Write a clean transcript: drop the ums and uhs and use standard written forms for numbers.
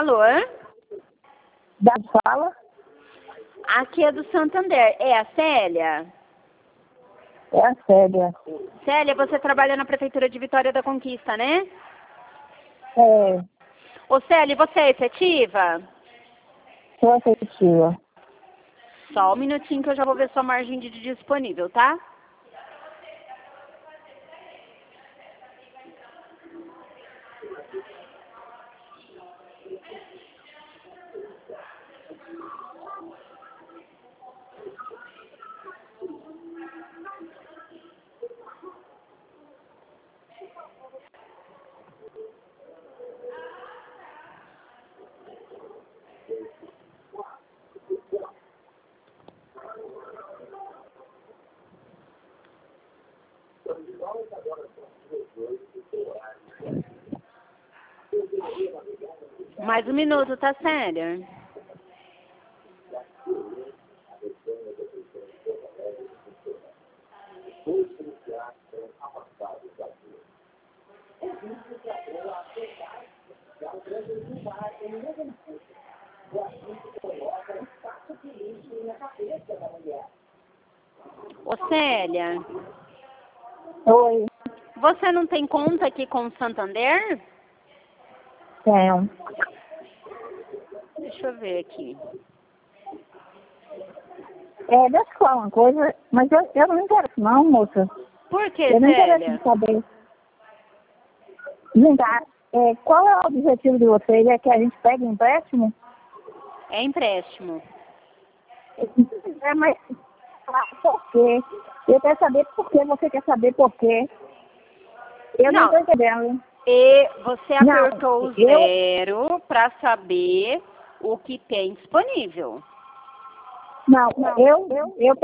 Alô? Da fala? Aqui é do Santander. É a Célia? É a Célia. Célia, você trabalha na Prefeitura de Vitória da Conquista, né? É, Ô Célia, você é efetiva? sou afetiva. Só um minutinho que eu já vou ver sua margem de disponível, tá? Mais um minuto, tá, Célia? Ô Célia, Oi, você não tem conta aqui com o Santander? tenho. Deixa eu ver aqui. Deixa eu falar uma coisa, mas eu não interesso não, moça. Por que, Eu não interesso Célia? em saber. Vem cá, qual é o objetivo de vocês? É que a gente pegue empréstimo? É empréstimo. Mas por quê? Eu quero saber por quê, você quer saber por quê. Eu não estou entendendo. E você Não, apertou o zero para saber o que tem disponível. Não, eu